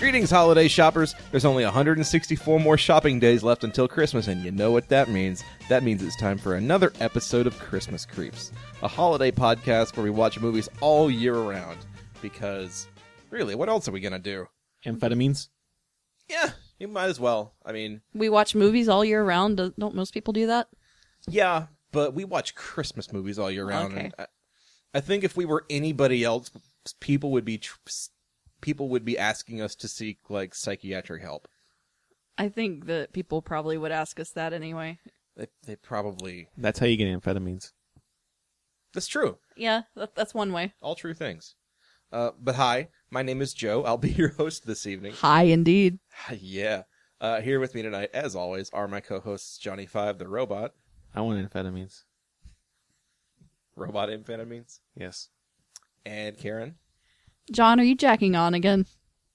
Greetings, holiday shoppers. There's only 164 more shopping days left until Christmas, and you know what that means. That means it's time for another episode of Christmas Creeps, a holiday podcast where we watch movies all year round. Because, really, what else are we going to do? Amphetamines? Yeah, you might as well. I mean... We watch movies all year round. Don't most people do that? Yeah, but we watch Christmas movies all year round. Okay. And I think if we were anybody else, people would be asking us to seek, like, psychiatric help. I think that people probably would ask us that anyway. They probably... That's how you get amphetamines. That's true. Yeah, that's one way. All true things. But hi, my name is Joe. I'll be your host this evening. Hi, indeed. Yeah. Here with me tonight, as always, are my co-hosts Johnny Five, the robot. I want amphetamines. Robot amphetamines. Yes. And Karen. John, are you jacking on again?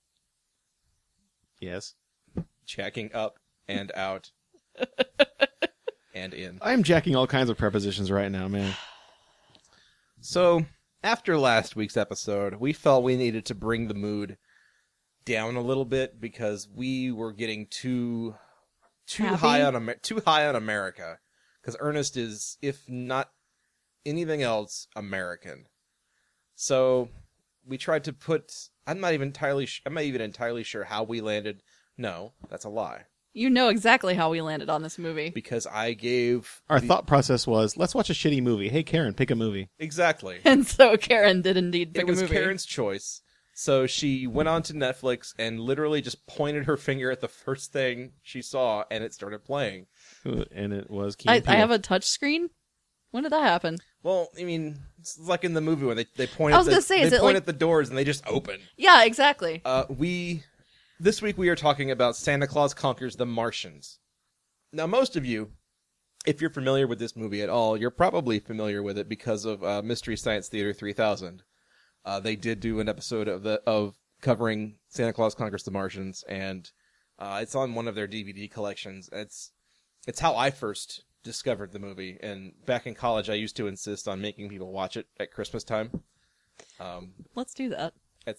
Yes. Jacking up and out. And in. I'm jacking all kinds of prepositions right now, man. So, after last week's episode, we felt we needed to bring the mood down a little bit because we were getting too high on America. Because Ernest is, if not anything else, American. So we tried to put. I'm not even entirely sure how we landed. No, that's a lie. You know exactly how we landed on this movie. Because I gave Our thought process was, let's watch a shitty movie. Hey, Karen, pick a movie. exactly. And so Karen did indeed pick It was a movie. Karen's choice. So she went on to Netflix and literally just pointed her finger at the first thing she saw, and it started playing. And it was Key I and Peele. have a touch screen? When did that happen? Well, I mean, it's like in the movie when they point. I was at gonna say, is they it point like- at the doors and they just open. Yeah, exactly. This week we are talking about Santa Claus Conquers the Martians. Now, most of you, if you're familiar with this movie at all, you're probably familiar with it because of Mystery Science Theater 3000. They did do an episode of covering Santa Claus Conquers the Martians, and it's on one of their DVD collections. It's how I first discovered the movie, and back in college I used to insist on making people watch it at Christmas time. Let's do that.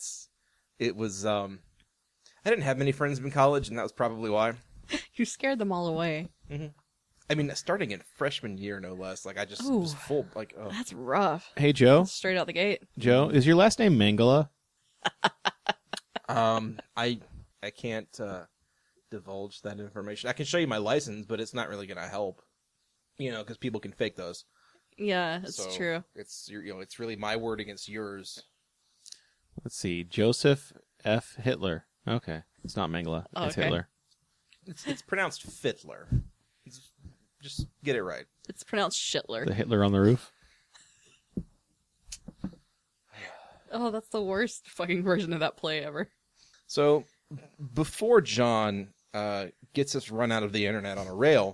I didn't have many friends in college, and that was probably why. You scared them all away. I mean, starting in freshman year, no less. Like, I just was full, like, oh. That's rough. Hey, Joe. Straight out the gate. Joe, is your last name Mangala? I can't divulge that information. I can show you my license, but it's not really going to help. You know, because people can fake those. Yeah, it's So true. It's it's really my word against yours. Let's see. Joseph F. Hitler. Okay. It's not Mangala. Oh, It's okay. Hitler. It's pronounced Fittler. Just get it right. It's pronounced Shitler. The Hitler on the roof. Oh, that's the worst fucking version of that play ever. So, before John gets us run out of the internet on a rail,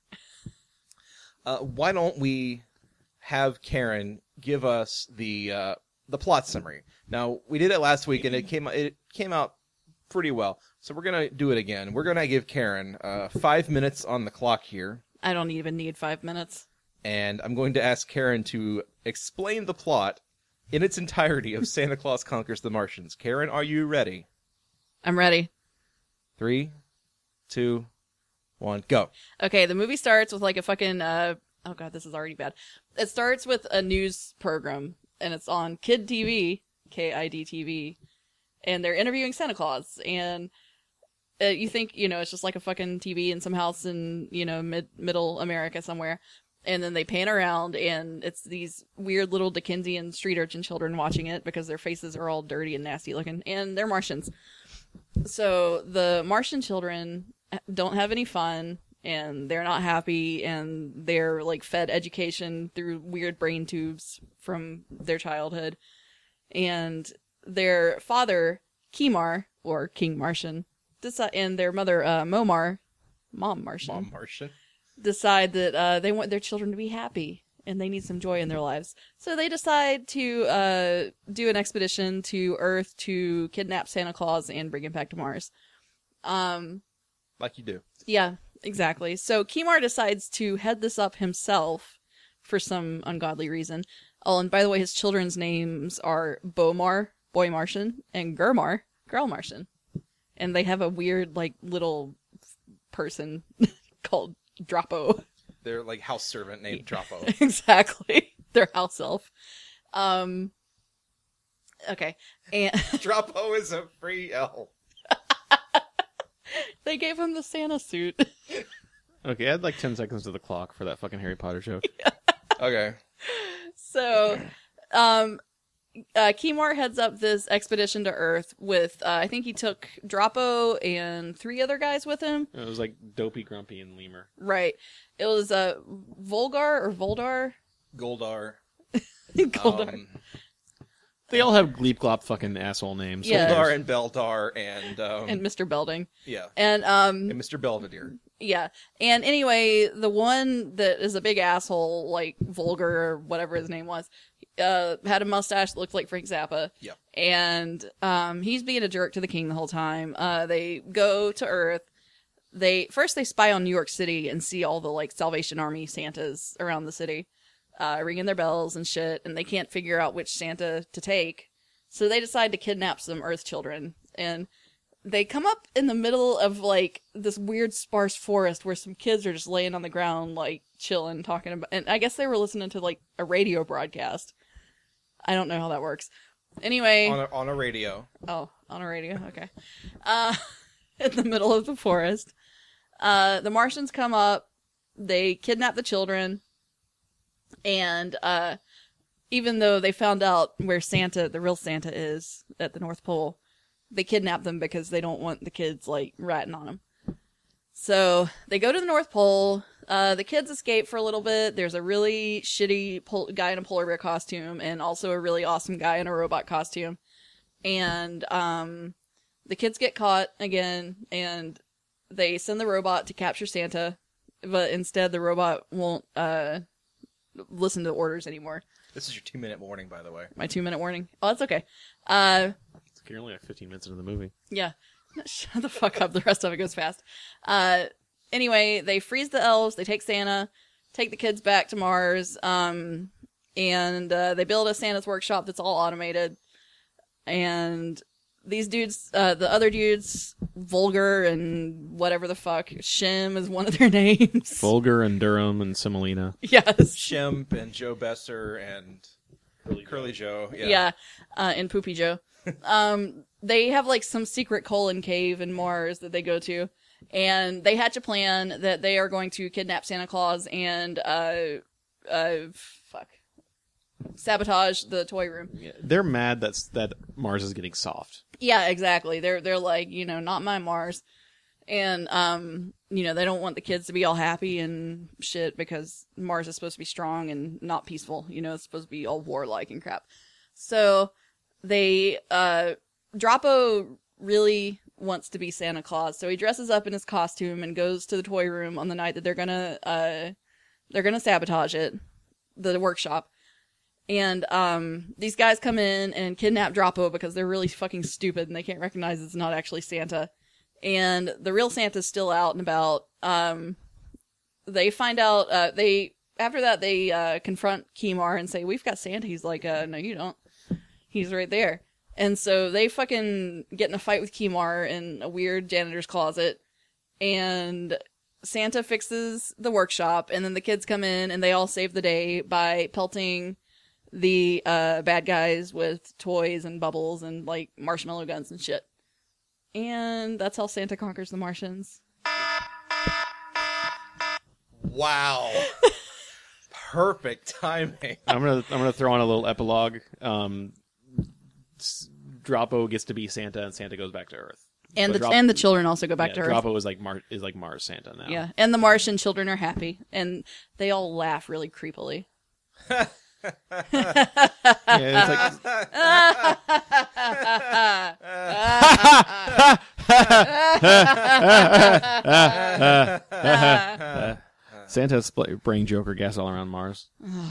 why don't we have Karen give us the plot summary? Now, we did it last week, and it came out pretty well. So we're gonna do it again. We're gonna give Karen 5 minutes on the clock here, I don't even need 5 minutes. and I'm going to ask Karen to explain the plot in its entirety of Santa Claus Conquers the Martians. Karen, are you ready? I'm ready. 3, 2, 1, go. Okay, the movie starts with like a fucking, oh god, this is already bad. It starts with a news program, and it's on Kid TV, KID TV, and they're interviewing Santa Claus, and you think, it's just like a fucking TV in some house in, middle America somewhere, and then they pan around, and it's these weird little Dickensian street urchin children watching it, because their faces are all dirty and nasty looking, and they're Martians. So, the Martian children don't have any fun, and they're not happy, and they're like fed education through weird brain tubes from their childhood. And their father, Kimar, or King Martian, and their mother, Momar, Mom Martian, decide that they want their children to be happy, and they need some joy in their lives. So they decide to do an expedition to Earth to kidnap Santa Claus and bring him back to Mars. Like you do. Yeah, exactly. So Kimar decides to head this up himself for some ungodly reason. Oh, and by the way, his children's names are Bomar, Boy Martian, and Gurmar, Girl Martian. and they have a weird like little person called Droppo. They're like house servant named Droppo. Exactly, their house elf. Okay, and Droppo is a free elf. they gave him the Santa suit. Okay, add like 10 seconds to the clock for that fucking Harry Potter joke. Okay. So, Kimar heads up this expedition to Earth with, I think he took Droppo and 3 other guys with him. It was like Dopey, Grumpy, and Lemur. Right. It was, Volgar or Voldar? Goldar. Goldar. They all have Gleep Glop fucking asshole names. Yeah. Goldar and Beldar and And Mr. Belding. yeah. And, And Mr. Belvedere. yeah. And anyway, the one that is a big asshole, like Vulgar or whatever his name was, had a mustache that looked like Frank Zappa. Yep. And he's being a jerk to the king the whole time. They go to Earth. They spy on New York City and see all the like Salvation Army Santas around the city, ringing their bells and shit, and they can't figure out which Santa to take. So they decide to kidnap some Earth children, and they come up in the middle of like this weird sparse forest where some kids are just laying on the ground, like chilling, talking about, and I guess they were listening to like a radio broadcast. I don't know how that works. Anyway. On a radio. Oh, on a radio. Okay. In the middle of the forest. The Martians come up. They kidnap the children. And even though they found out where Santa, the real Santa, is at the North Pole, they kidnap them because they don't want the kids, like, ratting on them. So they go to the North Pole. The kids escape for a little bit. There's a really shitty guy in a polar bear costume and also a really awesome guy in a robot costume. And the kids get caught again, and they send the robot to capture Santa, but instead the robot won't listen to orders anymore. This is your 2-minute warning, by the way. My 2-minute warning. Oh, that's okay. You're only like 15 minutes into the movie. Yeah. Shut the fuck up. The rest of it goes fast. Anyway, they freeze the elves. They take Santa, take the kids back to Mars, and they build a Santa's workshop that's all automated. And these dudes, the other dudes, Vulgar and whatever the fuck, Shem is one of their names. Vulgar and Durham and Semolina. Yes. Shemp and Joe Besser and Curly Joe. Yeah. Yeah. And Poopy Joe. They have like some secret colon cave in Mars that they go to, and they hatch a plan that they are going to kidnap Santa Claus and sabotage the toy room. Yeah, they're mad that Mars is getting soft. Yeah, exactly. They're like, not my Mars. And they don't want the kids to be all happy and shit because Mars is supposed to be strong and not peaceful. It's supposed to be all warlike and crap. So they Droppo really wants to be Santa Claus, so he dresses up in his costume and goes to the toy room on the night that they're gonna sabotage it, the workshop. And these guys come in and kidnap Droppo because they're really fucking stupid and they can't recognize it's not actually Santa. And the real Santa's still out and about. They find out after that they confront Kimar and say, "We've got Santa." He's like, "No, you don't. He's right there." And so they fucking get in a fight with Kimar in a weird janitor's closet, and Santa fixes the workshop, and then the kids come in and they all save the day by pelting the bad guys with toys and bubbles and like marshmallow guns and shit. And that's how Santa conquers the Martians. Wow. Perfect timing. I'm gonna throw on a little epilogue. Droppo gets to be Santa, and Santa goes back to Earth. And But the children also go back to Earth. Droppo is like Mars Santa now. Yeah, and the Martian children are happy, and they all laugh really creepily. It's like Santa's spraying Joker gas all around Mars.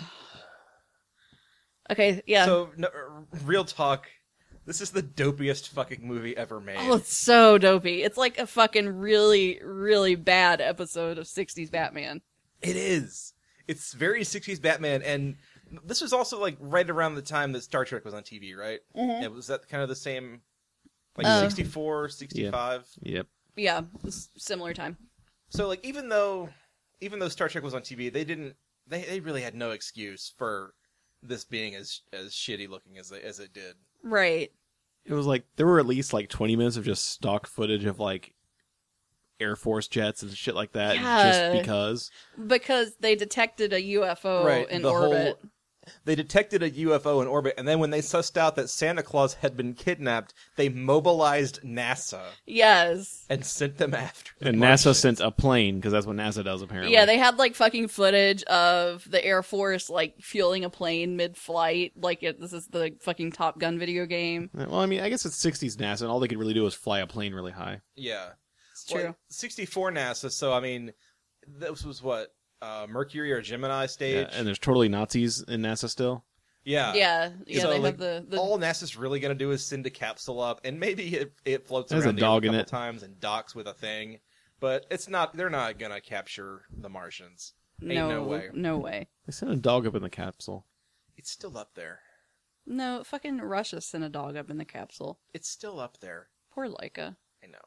Okay, yeah. So, no, real talk. This is the dopiest fucking movie ever made. Oh, it's so dopey. It's like a fucking really, really bad episode of 60s Batman. It is. It's very 60s Batman, and this was also like right around the time that Star Trek was on TV, right? Mm-hmm. Was that kind of the same Like Oh. 64, 65. Yep. Yeah, similar time. So like even though Star Trek was on TV, they really had no excuse for this being as shitty looking as it did. Right. It was like there were at least like 20 minutes of just stock footage of like Air Force jets and shit like that, Yeah. just because. Because they detected a UFO in orbit. They detected a UFO in orbit, and then when they sussed out that Santa Claus had been kidnapped, they mobilized NASA Yes. and sent them after the And Martians. NASA sent a plane because that's what NASA does apparently. Yeah, they had like fucking footage of the Air Force like fueling a plane mid-flight, like this is the fucking Top Gun video game. Well, I mean, I guess it's 60s NASA, and all they could really do was fly a plane really high. Yeah. It's true. Well, 64 NASA, so I mean, this was what, Mercury or Gemini stage? Yeah, and there's totally Nazis in NASA still. Yeah. Yeah, So, they like, have the all NASA's really going to do is send a capsule up, and maybe it floats There's around a the Earth dog a in couple it. times and docks with a thing. But they're not going to capture the Martians. Ain't no way. no way. They sent a dog up in the capsule. It's still up there. No, fucking Russia sent a dog up in the capsule. It's still up there. Poor Laika. I know.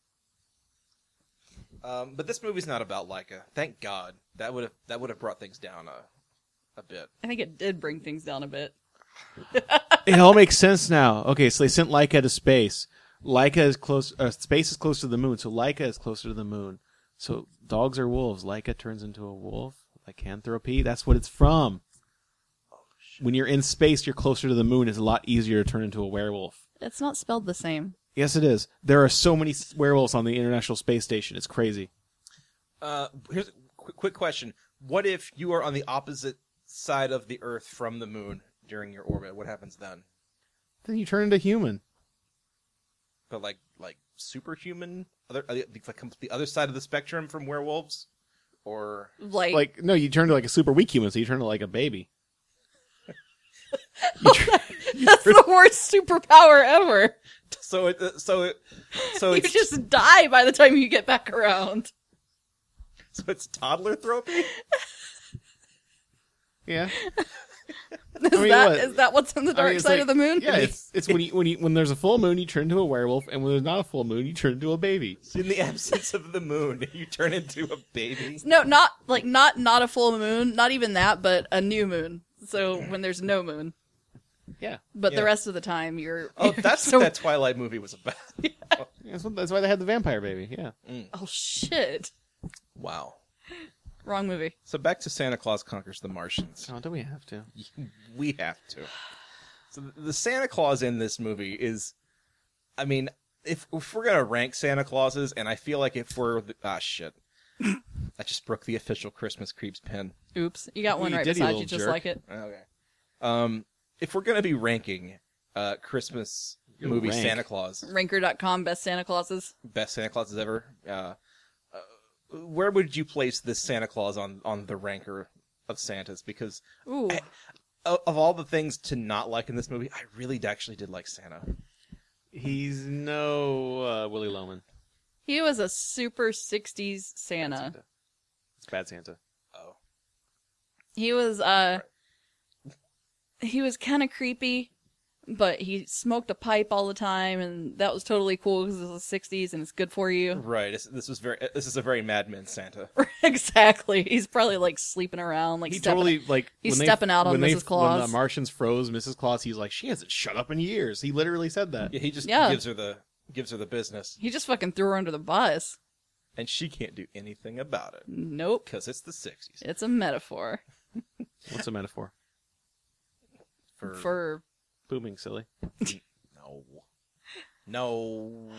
But this movie's not about Laika. Thank God. That would have brought things down a bit. I think it did bring things down a bit. It all makes sense now. Okay, so they sent Laika to space. Laika is close. Space is close to the moon, so Laika is closer to the moon. So dogs are wolves. Laika turns into a wolf. Lycanthropy. That's what it's from. When you're in space, you're closer to the moon. It's a lot easier to turn into a werewolf. It's not spelled the same. Yes, it is. There are so many werewolves on the International Space Station. It's crazy. Here's a quick question. What if you are on the opposite side of the Earth from the moon during your orbit? What happens then? Then you turn into human. But like superhuman? Like the other side of the spectrum from werewolves? Or Like No, you turn to like a super weak human, so you turn to like a baby. that's the worst superpower ever. so it's You just die by the time you get back around. so it's toddler therapy? Yeah. Is mean, that what? is that what's on the dark it's side like- of the moon? Yeah, it's when there's a full moon, you turn into a werewolf, and when there's not a full moon, you turn into a baby. In the absence of the moon, you turn into a baby. No, not a full moon, not even that, but a new moon. So when there's no moon, Yeah. but Yeah. the rest of the time you're. Oh, that's so, what that Twilight movie was about. That's why they had the vampire baby. Yeah. Oh shit! Wow. Wrong movie. So back to Santa Claus Conquers the Martians. Oh, do we have to? We have to. So the Santa Claus in this movie is, I mean, if we're gonna rank Santa Clauses, and I feel like if we're shit, I just broke the official Christmas Creeps pin. Oops, you got one You right did, you beside you, little just jerk. like it. Okay. If we're gonna be ranking Christmas movie rank. Santa Claus, Ranker.com best Santa Clauses. best Santa Clauses ever, where would you place this Santa Claus on the ranker of Santas? Because Ooh, of all the things to not like in this movie, I really actually did like Santa. He's no Willy Loman. he was a super '60s Santa. It's Bad Santa. Oh. He was he was kind of creepy, but he smoked a pipe all the time, and that was totally cool because it was the '60s and it's good for you. Right. This is a very Mad Men Santa. Exactly. He's probably like sleeping around, like He stepping. totally like he's when they- stepping out on when Mrs. they- When Claus. the Martians froze Mrs. Claus, he's like, she hasn't shut up in years. He literally said that. Yeah, he just Yeah. gives her the business, He just fucking threw her under the bus. and she can't do anything about it Nope. because it's the '60s. It's a metaphor What's a metaphor? for Booming silly. No.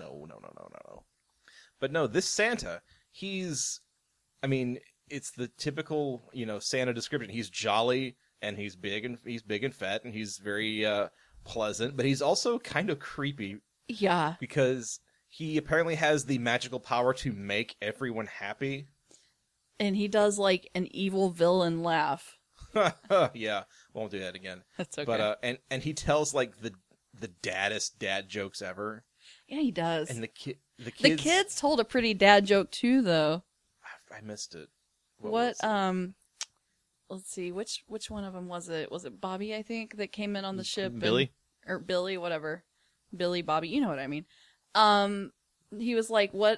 But no, this Santa, I mean, it's the typical, Santa description. He's jolly and he's big and fat and he's very pleasant, but he's also kind of creepy yeah. because he apparently has the magical power to make everyone happy. And he does like an evil villain laugh. Yeah, won't do that again. That's okay. But and he tells like the daddest dad jokes ever. Yeah, he does. And the kids. The kids told a pretty dad joke too, though. I missed it. What? was it? Let's see. Which one of them was it? Was it Bobby? I think that came in on the ship. Billy? or Billy, whatever. Billy, Bobby, you know what I mean. He was like, what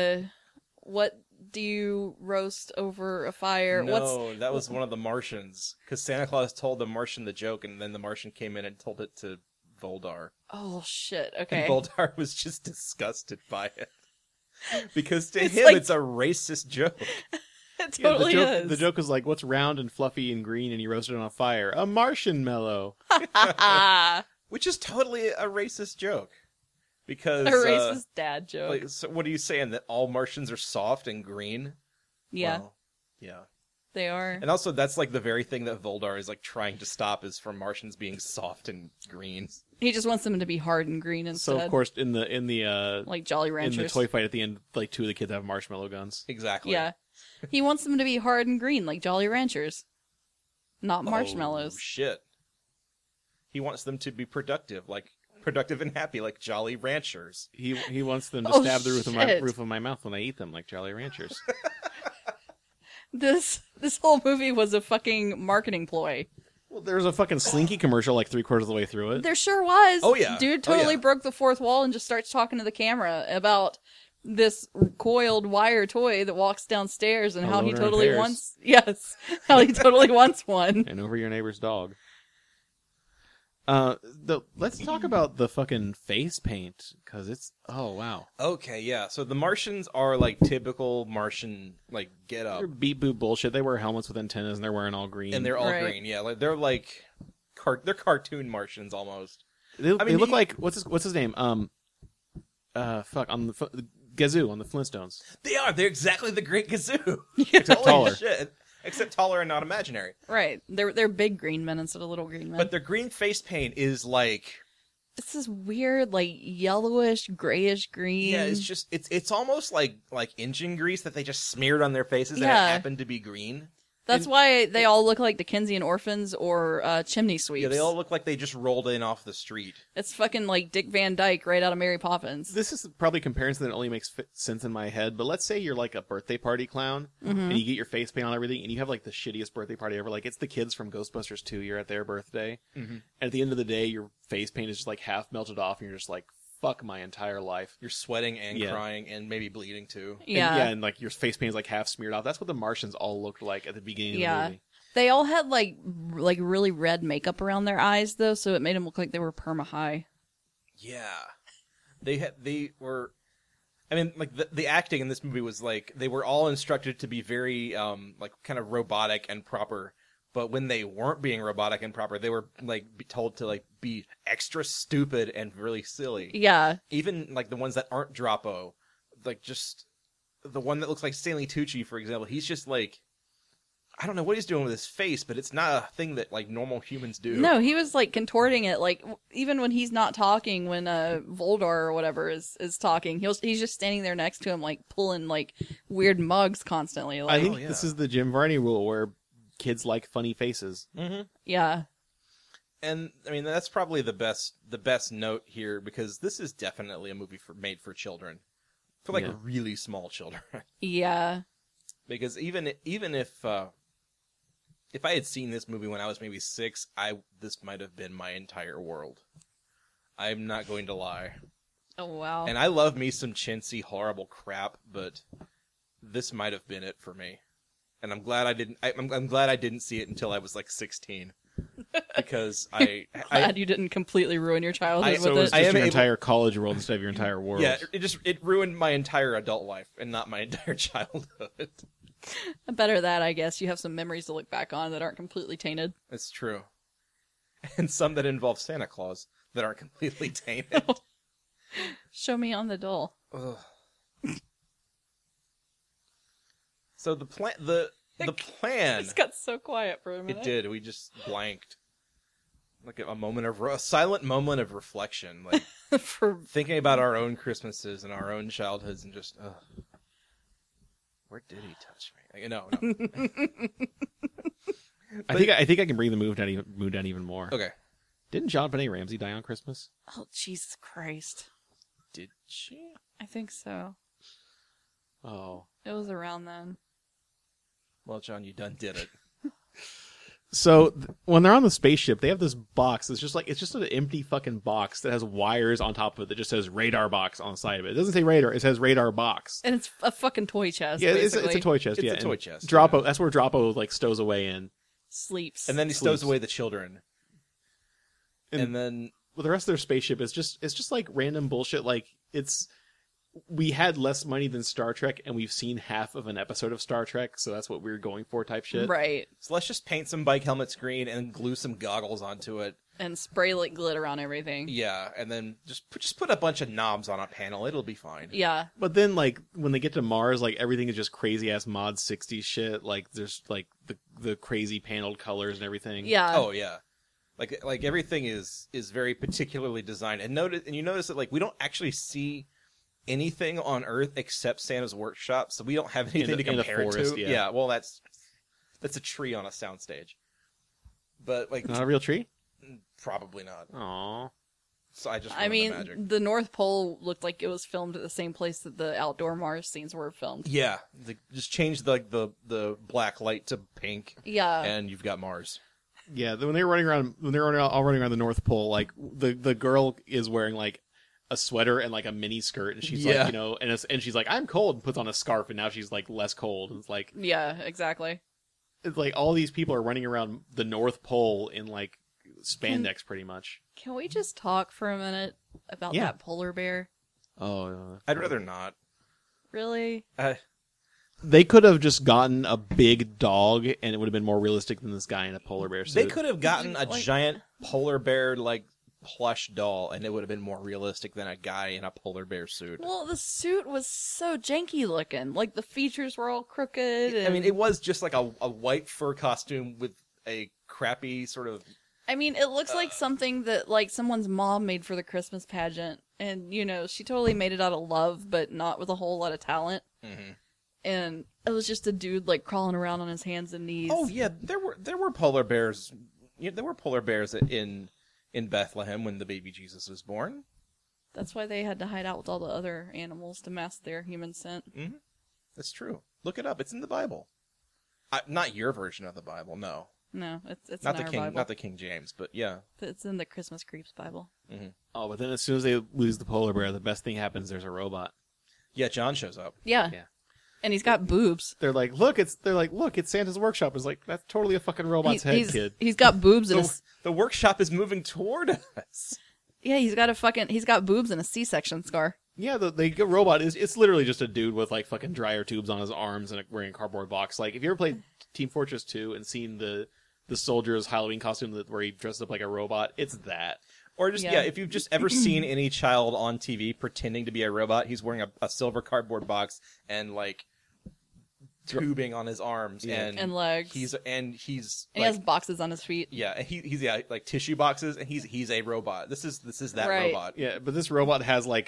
do you roast over a fire? No, that was one of the Martians. Because Santa Claus told the Martian the joke, and then the Martian came in and told it to Voldar. Oh, shit, okay. And Voldar was just disgusted by it. Because to It's him, like- it's a racist joke. It totally is. The joke was like, what's round and fluffy and green and you roast it on a fire? A Martian mellow. Which is totally a racist joke. Because... A racist dad joke. like, so what are you saying? That all Martians are soft and green? Yeah, Well, yeah. they are. And also, that's like the very thing that Voldar is like trying to stop is from Martians being soft and green. He just wants them to be hard and green instead. So of course in the like Jolly Ranchers. in the toy fight at the end, like 2 of the kids have marshmallow guns. Exactly. Yeah. He wants them to be hard and green like Jolly Ranchers. Not marshmallows. Oh, shit. He wants them to be productive and happy, like Jolly Ranchers. He wants them to Oh, stab the shit. roof of my mouth when I eat them, like Jolly Ranchers. This whole movie was a fucking marketing ploy. Well, there's a fucking Slinky commercial like 3/4 of the way through it. There sure was. Oh, yeah. Dude Oh, totally yeah. broke the fourth wall and just starts talking to the camera about this coiled wire toy that walks downstairs and A how he loner in totally pairs. wants how he totally wants one. And over your neighbor's dog. Let's talk about the fucking face paint, because it's, oh wow. Okay, yeah. So the Martians are like typical Martian, like, get up. They're beat boop bullshit. They wear helmets with antennas and they're wearing all green. And they're all Right. green, yeah. Like, they're like, they're cartoon Martians almost. They mean, look he- like, what's his name? Fuck, on the Gazoo on the Flintstones. They are. They're exactly the Great Gazoo. Except Holy taller. shit. Except taller and not imaginary. Right. They're big green men instead of little green men. But their green face paint is like, this is weird, like yellowish, grayish green. yeah, it's just it's almost like engine grease that they just smeared on their faces and Yeah. it happened to be green. That's why they all look like Dickensian orphans or chimney sweeps. Yeah, they all look like they just rolled in off the street. It's fucking like Dick Van Dyke right out of Mary Poppins. This is probably a comparison that only makes sense in my head, but let's say you're like a birthday party clown, and you get your face paint on everything, and you have like the shittiest birthday party ever. Like, it's the kids from Ghostbusters 2, you're at their birthday, and at the end of the day, your face paint is just like half melted off, and you're just like, fuck my entire life. You're sweating and Yeah. crying and maybe bleeding too. Yeah. And like your face paint is like half smeared off. That's what the Martians all looked like at the beginning of Yeah. the movie. They all had like really red makeup around their eyes though, so it made them look like they were perma high. Yeah. They were I mean, like the acting in this movie was like they were all instructed to be very like kind of robotic and proper, but when they weren't being robotic and proper, they were like told to like be extra stupid and really silly. Yeah. Even like the ones that aren't Droppo, like just the one that looks like Stanley Tucci, for example, he's just like I don't know what he's doing with his face, but it's not a thing that like normal humans do. No, he was like contorting it, like even when he's not talking, when Voldar or whatever is talking, he's just standing there next to him, like pulling like weird mugs constantly. I Like, think yeah. this is the Jim Varney rule where kids like funny faces. Mm-hmm. yeah, And I mean that's probably the best note here because this is definitely a movie made for children, for like Yeah. really small children. yeah, Because even if I had seen this movie when I was maybe 6, this might have been my entire world. I'm not going to lie. oh wow. And I love me some chintzy, horrible crap, but this might have been it for me. And I'm glad I didn't. I'm glad I didn't see it until I was like 16, because Glad you didn't completely ruin your childhood So with it's it. I just am your able- entire college world instead of your entire world. yeah, it ruined my entire adult life and not my entire childhood. Better that, I guess. You have some memories to look back on that aren't completely tainted. It's true, and some that involve Santa Claus that aren't completely tainted. Show me on the doll. Ugh. So the plan, the plan. It's got so quiet for a minute. It did. We just blanked. Like a silent moment of reflection, like For thinking about our own Christmases and our own childhoods, and just, where did he touch me? Like, no. I think I can bring the mood down even more. Okay. Didn't John Benet Ramsey die on Christmas? oh Jesus Christ, Did she? I think so. Oh. It was around then. Well, John, you done did it. So when they're on the spaceship, they have this box. It's just an empty fucking box that has wires on top of it that just says radar box on the side of it. It doesn't say radar. It says radar box. And it's a fucking toy chest. Yeah, it's basically. a toy chest. It's yeah, a toy and chest, Droppo, yeah. that's where Droppo like stows away in. Sleeps. And then he Sleeps. stows away the children. And then Well, the rest of their spaceship is just like random bullshit. Like we had less money than Star Trek, and we've seen half of an episode of Star Trek, so that's what we're going for type shit. Right. so let's just paint some bike helmets green and glue some goggles onto it. And spray like glitter on everything. Yeah, and then just put a bunch of knobs on a panel. It'll be fine. Yeah. But then, like, when they get to Mars, like, everything is just crazy-ass mod 60s shit. Like, there's, like, the crazy paneled colors and everything. Yeah. Oh yeah, like everything is very particularly designed. And you notice that like we don't actually see anything on Earth except Santa's workshop, so we don't have anything to in the compare it forest, to. yeah. Well, that's a tree on a soundstage, but like Not a real tree? probably not. Aww. So I just I mean, the magic. the North Pole looked like it was filmed at the same place that the outdoor Mars scenes were filmed. Yeah, just change the black light to pink, Yeah. and you've got Mars. Yeah, when they're running around the North Pole, like, the girl is wearing, like, a sweater and, like, a mini skirt, and she's, Yeah. like, you know, and she's like, I'm cold, and puts on a scarf, and now she's, like, less cold. And Yeah, exactly. it's like all these people are running around the North Pole in, like, spandex, pretty much. Can we just talk for a minute about Yeah. that polar bear? Oh, I'd rather not. Really? They could have just gotten a big dog, and it would have been more realistic than this guy in a polar bear suit. They could have gotten a Like- giant polar bear like plush doll, and it would have been more realistic than a guy in a polar bear suit. Well, the suit was so janky looking. Like, the features were all crooked. I mean, and- it was just like a white fur costume with a crappy sort of. I mean, it looks like something that, like, someone's mom made for the Christmas pageant. And, you know, she totally made it out of love, but not with a whole lot of talent. Mhm. And it was just a dude, like, crawling around on his hands and knees. Oh yeah, there were polar bears. Yeah, there were polar bears in Bethlehem when the baby Jesus was born. That's why they had to hide out with all the other animals to mask their human scent. That's true. Look it up. It's in the Bible. Not your version of the Bible. No, No, it's not in the our King, Bible. not the King James. But yeah, It's in the Christmas Creeps Bible. Oh, but then as soon as they lose the polar bear, the best thing happens. There's a robot. yeah. John shows up. Yeah. Yeah. And he's got boobs. They're like, look, it's Santa's workshop. It's like, that's totally a fucking robot's head, kid. He's got boobs and The workshop is moving toward us. yeah, he's got boobs and a C-section scar. Yeah, the robot it's literally just a dude with like fucking dryer tubes on his arms and wearing a cardboard box. Like, if you ever played Team Fortress 2 and seen the soldier's Halloween costume where he dresses up like a robot, it's that. Or just, Yeah. if you've just ever seen any child on TV pretending to be a robot, he's wearing a silver cardboard box and, like, tubing on his arms And legs. He's And like, he has boxes on his feet. yeah, and he's like tissue boxes, and he's a robot. This is that Right. robot. Yeah, but this robot has like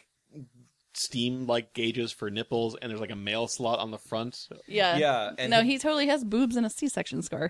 steam like gauges for nipples, and there's like a mail slot on the front. Yeah. Yeah, and no, he totally has boobs and a C-section scar.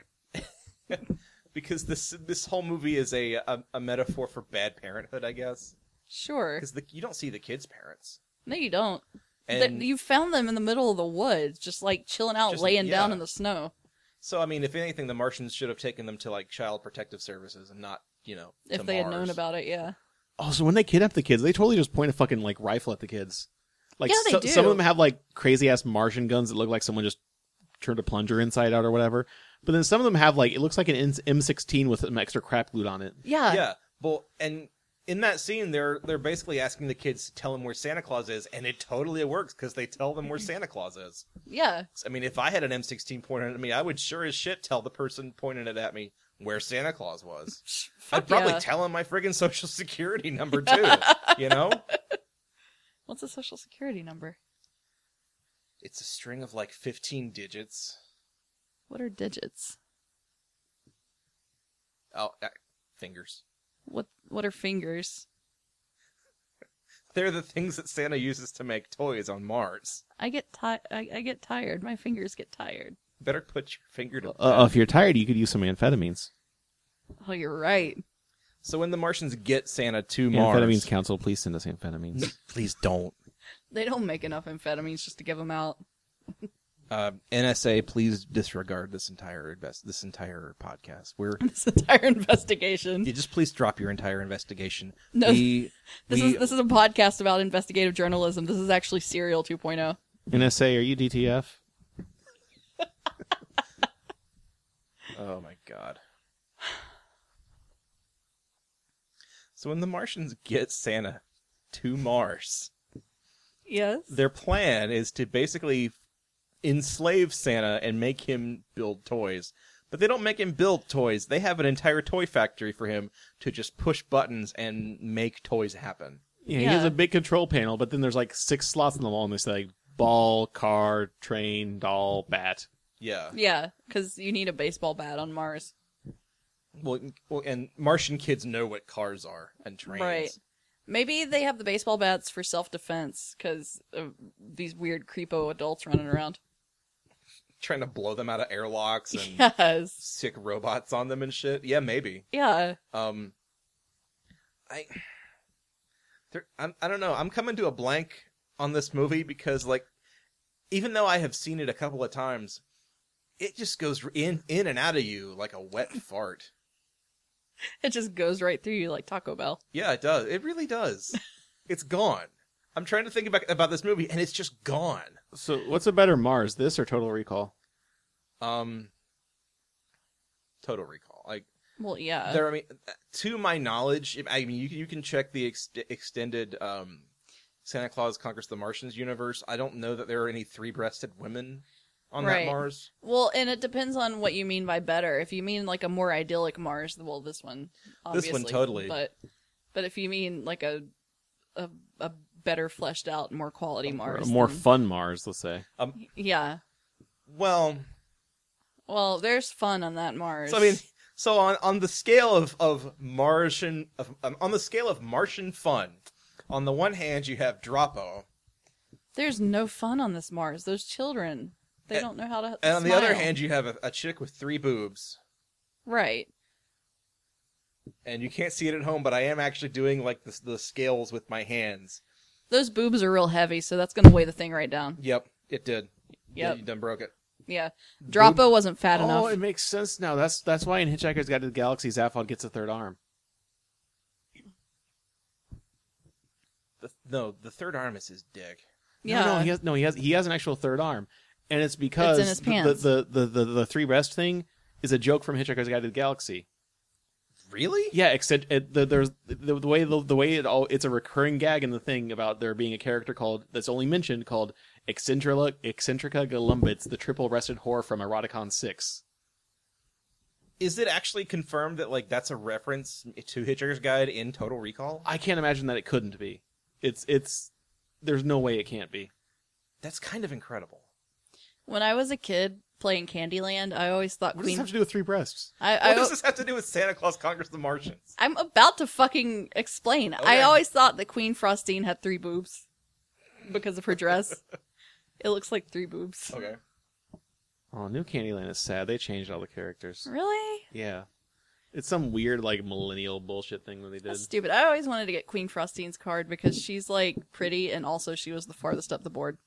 because this whole movie is a metaphor for bad parenthood, I guess. Sure. Because you don't see the kids' parents. No, you don't. And You found them in the middle of the woods, just like chilling out, Just- laying down yeah. in the snow. so, I mean, if anything, the Martians should have taken them to like Child Protective Services and not, If to they had Mars. known about it, yeah. Oh, so when they kidnap the kids, they totally just point a fucking like rifle at the kids. Like, Yeah, they do. Some of them have like crazy ass Martian guns that look like someone just turned a plunger inside out or whatever. But then some of them have like, it looks like an M16 with some extra crap glued on it. Yeah. Yeah, well, and in that scene, they're basically asking the kids to tell them where Santa Claus is, and it totally works because they tell them where Santa Claus is. Yeah. I mean, if I had an M16 pointed at me, I would sure as shit tell the person pointing it at me where Santa Claus was. Fuck I'd probably yeah. tell him my friggin' social security number too. You know, What's a social security number? it's a string of like 15 digits. What are digits? Oh, fingers. What are fingers? They're the things that Santa uses to make toys on Mars. I get tired. My fingers get tired. Better put your finger to. If you're tired, you could use some amphetamines. Oh, you're right. So when the Martians get Santa to Amphetamines Mars, Council, please send us amphetamines. please don't. They don't make enough amphetamines just to give them out. NSA, please disregard this entire podcast. This entire investigation. You just please drop your entire investigation. No, this is a podcast about investigative journalism. This is actually Serial 2.0. NSA, are you DTF? Oh my god. So when the Martians get Santa to Mars, Yes. their plan is to basically enslave Santa and make him build toys. But they don't make him build toys. They have an entire toy factory for him to just push buttons and make toys happen. Yeah, he has Yeah. a big control panel, but then there's like 6 slots in the wall, and they say like ball, car, train, doll, bat. Yeah. Yeah, because you need a baseball bat on Mars. Well, and Martian kids know what cars are and trains. Right. Maybe they have the baseball bats for self-defense because of these weird creepo adults running around. Trying to blow them out of airlocks and Yes. sick robots on them and shit. Yeah, maybe. Yeah. I don't know. I'm coming to a blank on this movie because, like, even though I have seen it a couple of times, it just goes in and out of you like a wet fart. It just goes right through you like Taco Bell. Yeah, it does. It really does. It's gone. I'm trying to think about this movie, and it's just gone. So what's a better Mars, this or Total Recall? Total Recall. Like, Well, yeah. there. I mean, to my knowledge, I mean, you can check the extended Santa Claus Conquers the Martians universe. I don't know that there are any 3-breasted women on Right. that Mars. Well, and it depends on what you mean by better. If you mean like a more idyllic Mars, well, this one, obviously. totally. But if you mean like a better fleshed out, more quality Mars, A more then- fun Mars, let's say. yeah. Well, Well, there's fun on that Mars. so I mean, so on the scale of Martian on the scale of Martian fun, on the one hand you have Drapo, there's no fun on this Mars. Those children, they don't know how to. and on the other smile. hand you have a chick with 3 boobs. right? And you can't see it at home, but I am actually doing like the scales with my hands. Those boobs are real heavy, so that's gonna weigh the thing right down. Yep, it did. Yeah, Yep. you done broke it. Yeah. Drapo wasn't fat Oh, enough. it makes sense now. That's why in Hitchhiker's Guide to the Galaxy, Zaphod gets a 3rd arm. The third arm is his dick. Yeah. He has an actual 3rd arm, and it's because It's in his pants. the 3 breast thing is a joke from Hitchhiker's Guide to the Galaxy. Really? Yeah, except there's the way it's a recurring gag in the thing about there being a character that's only mentioned called Eccentrica Golumbitz, the triple-breasted whore from Eroticon 6. Is it actually confirmed that like that's a reference to Hitchhiker's Guide in Total Recall? I can't imagine that it couldn't be. It's there's no way it can't be. That's kind of incredible. When I was a kid playing Candyland, I always thought What does Queen. this have to do with 3 breasts? What does this have to do with Santa Claus Conquers the Martians? I'm about to fucking explain. Okay. I always thought that Queen Frostine had 3 boobs because of her dress. It looks like 3 boobs. Okay. Oh, New Candyland is sad. They changed all the characters. Really? Yeah. It's some weird, like, millennial bullshit thing that they did. That's stupid. I always wanted to get Queen Frostine's card because she's like pretty and also she was the farthest up the board.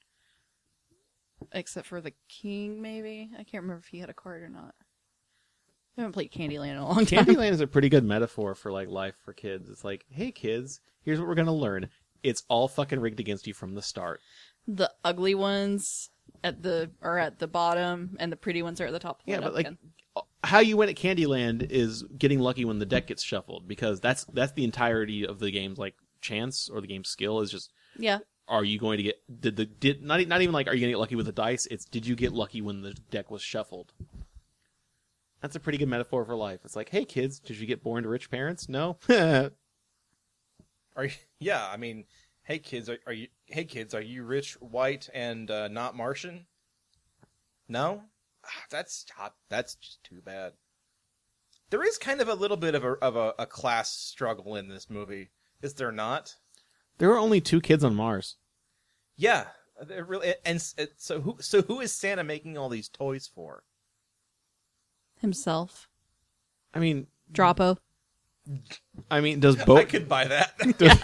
Except for the king, maybe? I can't remember if he had a card or not. I haven't played Candyland in a long time. Candyland is a pretty good metaphor for, like, life for kids. It's like, hey, kids, here's what we're going to learn. It's all fucking rigged against you from the start. The ugly ones are at the bottom and the pretty ones are at the top. Yeah, Right but, up like, again. how you win at Candyland is getting lucky when the deck gets shuffled, because that's the entirety of the game's, like, chance or the game's skill is just... Yeah. Are you going to get not even like are you going to get lucky with the dice? It's did you get lucky when the deck was shuffled? That's a pretty good metaphor for life. It's like, hey kids, did you get born to rich parents? No. Are you, yeah, I mean, hey kids, are you rich, white, and not Martian? No? That's just too bad. There is kind of a little bit of a class struggle in this movie, is there not? There were only 2 kids on Mars. Yeah, really. And so who is Santa making all these toys for? Himself. I mean, Drapo. does I could buy that.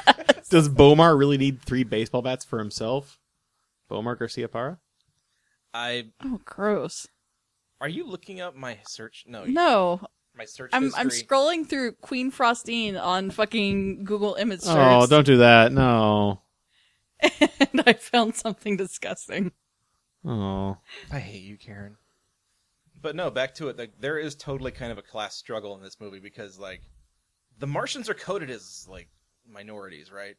does Bomar really need 3 baseball bats for himself? Bomar Garcia Parra? Oh, gross. Are you looking up my search? No. No, My search I'm history. scrolling through Queen Frostine on fucking Google image search. Oh, don't do that. No. And I found something disgusting. Oh. I hate you, Karen. But no, back to it. Like, there is totally kind of a class struggle in this movie because, like, the Martians are coded as, like, minorities, right?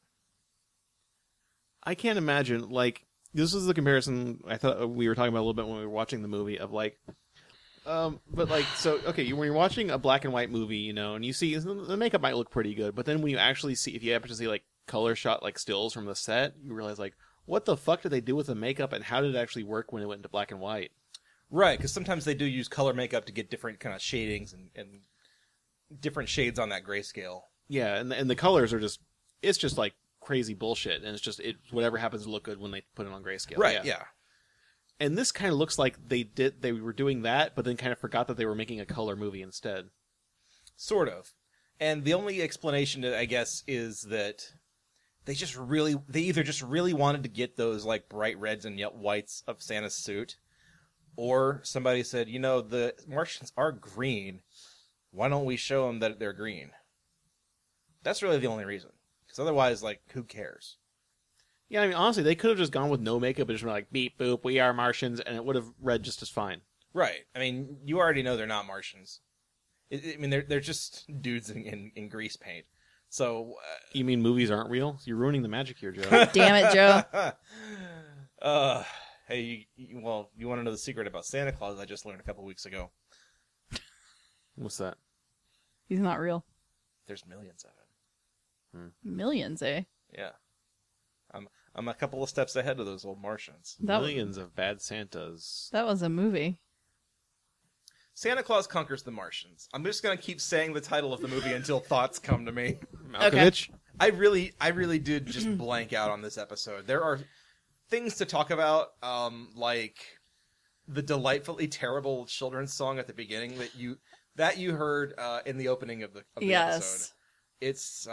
I can't imagine, like, this was the comparison I thought we were talking about a little bit when we were watching the movie of, like, but, like, so, okay, when you're watching a black and white movie, you know, and you see, the makeup might look pretty good, but then when you actually see, if you happen to see, like, color shot, like, stills from the set, you realize, like, what the fuck did they do with the makeup, and how did it actually work when it went into black and white? Right, because sometimes they do use color makeup to get different kind of shadings and different shades on that grayscale. Yeah, and the colors are just, it's just, like, crazy bullshit, and it's just, whatever happens to look good when they put it on grayscale. Right, yeah. And this kind of looks like they were doing that, but then kind of forgot that they were making a color movie instead. Sort of. And the only explanation, I guess, is that they either just really wanted to get those, like, bright reds and whites of Santa's suit, or somebody said, you know, the Martians are green. Why don't we show them that they're green? That's really the only reason. Because otherwise, like, who cares? Yeah, I mean, honestly, they could have just gone with no makeup and just been like, beep, boop, we are Martians, and it would have read just as fine. Right. I mean, you already know they're not Martians. I mean, they're just dudes in grease paint. So... You mean movies aren't real? You're ruining the magic here, Joe. Damn it, Joe. Hey, you want to know the secret about Santa Claus I just learned a couple weeks ago? What's that? He's not real. There's millions of them. Millions, eh? Yeah. I'm a couple of steps ahead of those old Martians. Millions of bad Santas. That was a movie. Santa Claus Conquers the Martians. I'm just going to keep saying the title of the movie until thoughts come to me. Malkovich? I really did just blank out on this episode. There are things to talk about, like the delightfully terrible children's song at the beginning that you heard in the opening of the episode. It's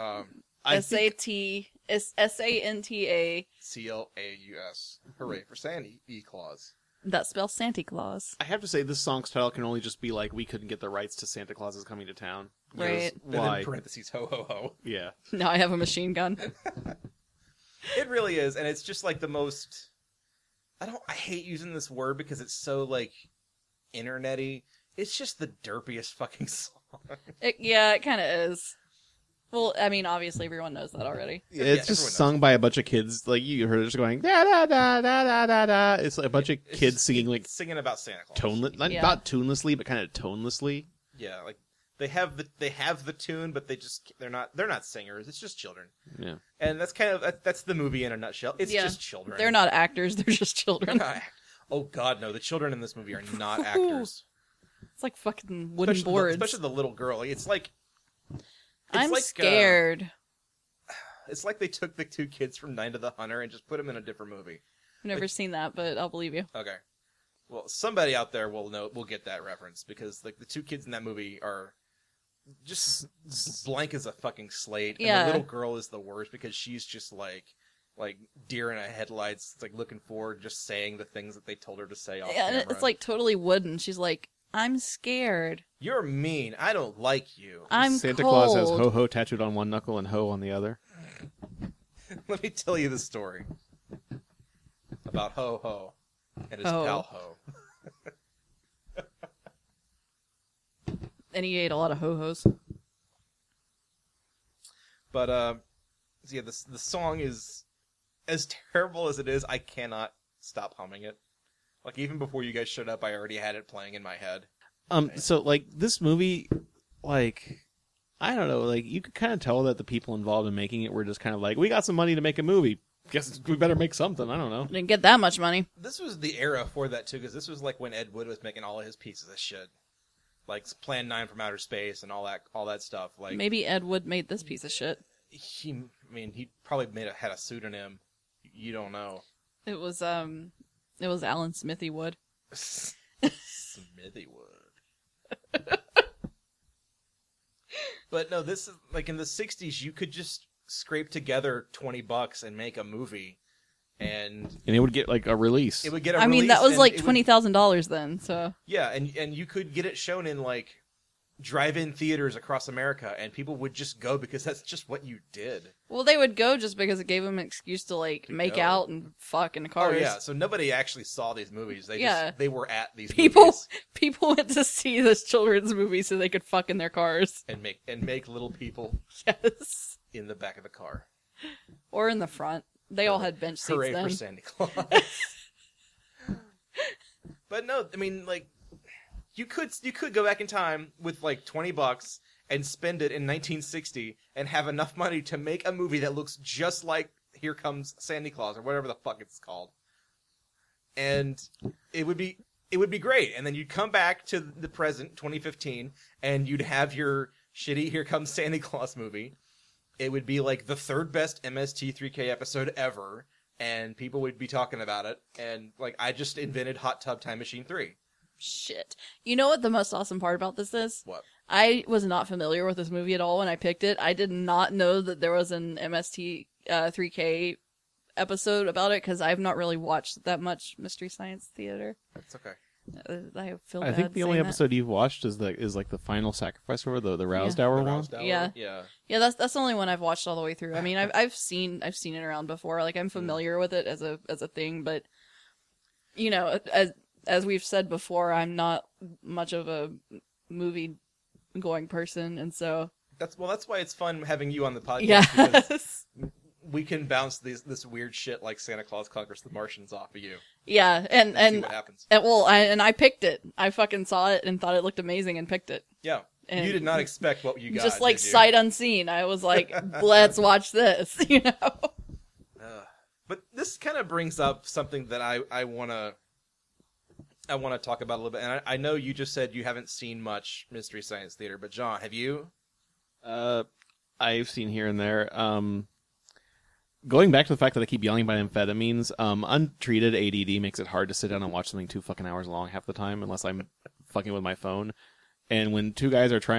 S-A-N-T-A. CLAUS. Hooray for Santa Claus. That spells Santa Claus. I have to say, this song's title can only just be like, we couldn't get the rights to Santa Claus is Coming to Town. Right. And then Why? parentheses, ho, ho, ho. Yeah. Now I have a machine gun. It really is, and it's just like the most... I hate using this word because it's so, like, internet-y. It's just the derpiest fucking song. It kind of is. Well, I mean, obviously everyone knows that already. It's just sung by a bunch of kids. Like, you heard it just going, da da da da da da da. It's like a bunch of kids singing, like, singing about Santa Claus. not tunelessly, but kind of tonelessly. Yeah, like, they have the tune, but they're not singers. It's just children. Yeah. And that's kind of, that's the movie in a nutshell. It's just children. They're not actors, they're just children. Oh god, no, the children in this movie are not actors. It's like fucking wooden boards. Especially the little girl. It's like... I'm scared. It's like they took the two kids from Night of the Hunter and just put them in a different movie. I've never seen that, but I'll believe you. Okay. Well, somebody out there will get that reference because like the two kids in that movie are just blank as a fucking slate. And the little girl is the worst because she's just like deer in a headlights, like looking forward, just saying the things that they told her to say off camera. It's like totally wooden. She's like, I'm scared. You're mean. I don't like you. I'm Santa cold. Claus has ho-ho tattooed on one knuckle and ho on the other. Let me tell you the story about Ho-Ho and his pal Ho. And he ate a lot of ho-hos. But, yeah, the song is as terrible as it is. I cannot stop humming it. Like, even before you guys showed up, I already had it playing in my head. So, like, this movie, like, I don't know, like, you could kind of tell that the people involved in making it were just kind of like, we got some money to make a movie. Guess we better make something. I don't know. Didn't get that much money. This was the era for that, too, because this was, like, when Ed Wood was making all of his pieces of shit. Like, Plan 9 from Outer Space and all that stuff. Like, Maybe Ed Wood made this piece of shit. He probably had a pseudonym. You don't know. It was Alan Smithy Wood. Smithy Wood. But no, this is like in the 60s, you could just scrape together $20 and make a movie. and And it would get like a release. it would get a I mean, release, that was and like it would- $20,000 then. So Yeah, and you could get it shown in like drive-in theaters across America, and people would just go because that's just what you did. well, they would go just because it gave them an excuse to like make go. out and fuck in the cars. Oh yeah, so nobody actually saw these movies. They Yeah. just they were at these People movies people went to see this children's movie so they could fuck in their cars. and make little people Yes, in the back of the car. or in the front. They all had bench seats Hooray then. for Santa Claus. But no, I mean, like, you could go back in time with like $20 and spend it in 1960 and have enough money to make a movie that looks just like Here Comes Santa Claus or whatever the fuck it's called, and it would be great. And then you'd come back to the present, 2015, and you'd have your shitty Here Comes Santa Claus movie. It would be like the third best MST3K episode ever, and people would be talking about it. And like, I just invented Hot Tub Time Machine 3. Shit. You know what the most awesome part about this is? What? I was not familiar with this movie at all when I picked it. I did not know that there was an MST 3K episode about it because I've not really watched that much Mystery Science Theater. That's okay. I feel I bad think the only saying that. episode you've watched is like the Final Sacrifice, or the Roused Hour The one. Roused Hour? Yeah. Yeah. Yeah, that's the only one I've watched all the way through. I mean, I've seen it around before. Like I'm familiar with it as a thing, but you know, as we've said before, I'm not much of a movie going person, and so That's why it's fun having you on the podcast. Because yes, we can bounce this weird shit like Santa Claus Conquers the Martians off of you yeah, and see and what happens. I picked it. I fucking saw it and thought it looked amazing and picked it. Yeah. And you did not expect what you got. Just like did you? sight unseen, I was like, "Let's watch this," you know. But this kind of brings up something that I wanna talk about a little bit. And I know you just said you haven't seen much Mystery Science Theater, but John, have you? I've seen here and there. Going back to the fact that I keep yelling about amphetamines, untreated ADD makes it hard to sit down and watch something 2 fucking hours long half the time, unless I'm fucking with my phone. And when two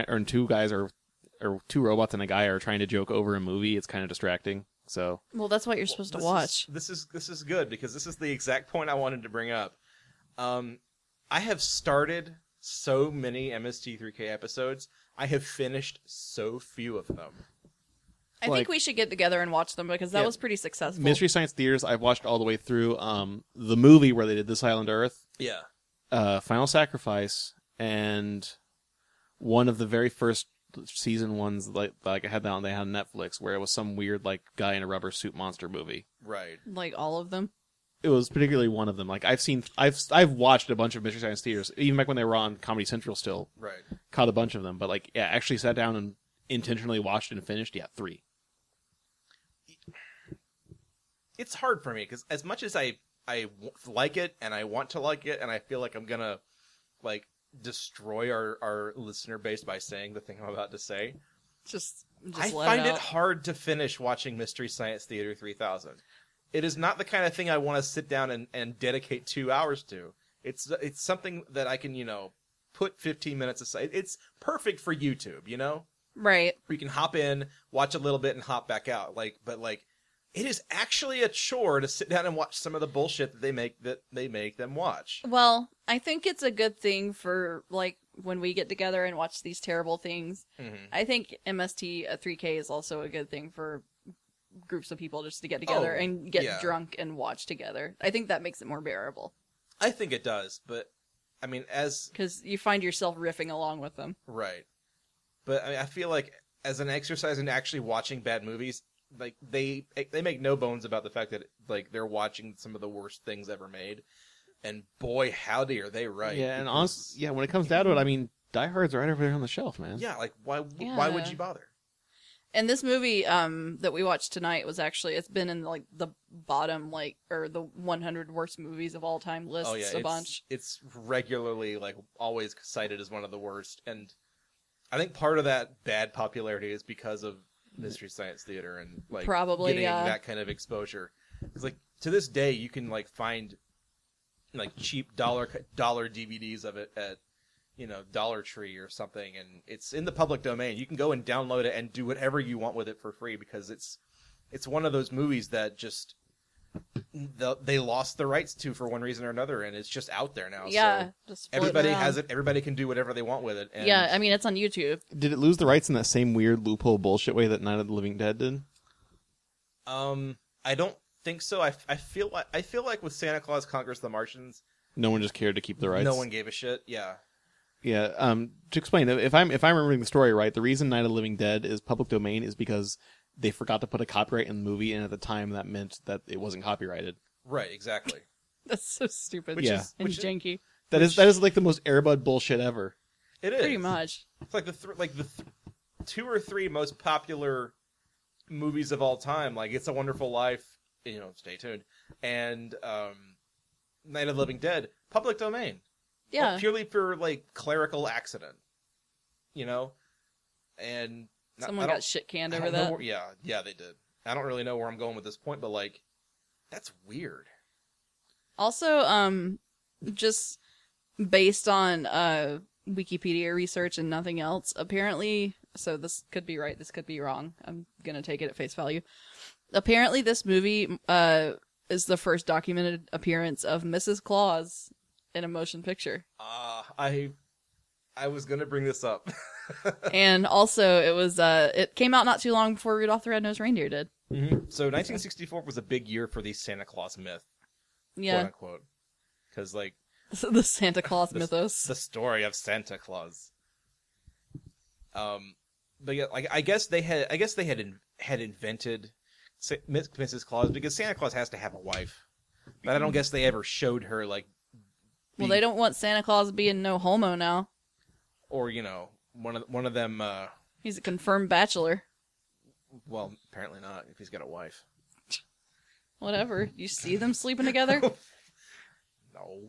robots and a guy are trying to joke over a movie, it's kind of distracting. So Well, that's what you're supposed to watch. This is good because this is the exact point I wanted to bring up. I have started so many MST3K episodes. I have finished so few of them. I think we should get together and watch them because that Yeah. was pretty successful. Mystery Science Theaters, I've watched all the way through. The movie where they did This Island Earth, Yeah. Final Sacrifice, and one of the very first season ones like I had that on, they had on Netflix, where it was some weird like guy in a rubber suit monster movie. Right. Like all of them. It was particularly one of them. Like I've watched a bunch of Mystery Science Theaters, even back when they were on Comedy Central. Still Right. caught a bunch of them, but like yeah, actually sat down and intentionally watched and finished. Yeah, 3. It's hard for me because as much as I like it and I want to like it and I feel like I'm gonna like destroy our listener base by saying the thing I'm about to say, Just I let find it out. hard to finish watching Mystery Science Theater 3000. It is not the kind of thing I want to sit down and dedicate 2 hours to. It's something that I can, put 15 minutes aside. It's perfect for YouTube, Right. where you can hop in, watch a little bit, and hop back out. But it is actually a chore to sit down and watch some of the bullshit that they make them watch. Well, I think it's a good thing for like when we get together and watch these terrible things. Mm-hmm. I think MST 3K is also a good thing for groups of people just to get together Oh, and get yeah. drunk and watch together. I think that makes it more bearable I think it does, but I mean, because you find yourself riffing along with them. right. But I mean, I feel like as an exercise in actually watching bad movies, like they make no bones about the fact that like they're watching some of the worst things ever made, and boy, howdy are they right. Yeah, and because- honestly, yeah, when it comes down to it, I mean, Die Hard's right over there on the shelf, man. yeah, like why would Yeah. you bother? And this movie that we watched tonight was actually, it's been in like the bottom or the 100 worst movies of all time lists Oh yeah, a bunch. it's regularly like always cited as one of the worst, and I think part of that bad popularity is because of Mystery Science Theater and like Probably, getting yeah. that kind of exposure. Because like to this day, you can like find like cheap dollar DVDs of it at Dollar Tree or something, and it's in the public domain. You can go and download it and do whatever you want with it for free because it's one of those movies that just they lost the rights to for one reason or another, and it's just out there now. Yeah, so just floating everybody around. has it. Everybody can do whatever they want with it. And Yeah, I mean it's on YouTube. Did it lose the rights in that same weird loophole bullshit way that Night of the Living Dead did? I don't think so. I feel like with Santa Claus Conquers the Martians, No one just cared to keep the rights. no one gave a shit. Yeah. Yeah. To explain, if I'm remembering the story right, the reason Night of the Living Dead is public domain is because they forgot to put a copyright in the movie, and at the time that meant that it wasn't copyrighted. Right. Exactly. That's so stupid. Yeah. And Which is- janky. That is like the most Airbud bullshit ever. It is Pretty much. It's like the 2 or 3 most popular movies of all time, like It's a Wonderful Life, stay tuned, and Night of the Living Dead, public domain. Yeah. Purely for like clerical accident, and Someone got shit canned I over don't know that. where- yeah, they did. I don't really know where I'm going with this point, but like, that's weird. Also, just based on Wikipedia research and nothing else, apparently, so this could be right, this could be wrong. I'm gonna take it at face value. Apparently, this movie is the first documented appearance of Mrs. Claus in a motion picture. I was gonna bring this up. And also, it came out not too long before Rudolph the Red-Nosed Reindeer did. So 1964 was a big year for the Santa Claus myth, quote Yeah, unquote, because like the Santa Claus mythos. the story of Santa Claus. But yeah, like I guess they had invented Mrs. Claus because Santa Claus has to have a wife, but I don't guess they ever showed her like. Well, they don't want Santa Claus being no homo now. Or one of them. He's a confirmed bachelor. Well, apparently not if he's got a wife. Whatever. You see them sleeping together? No.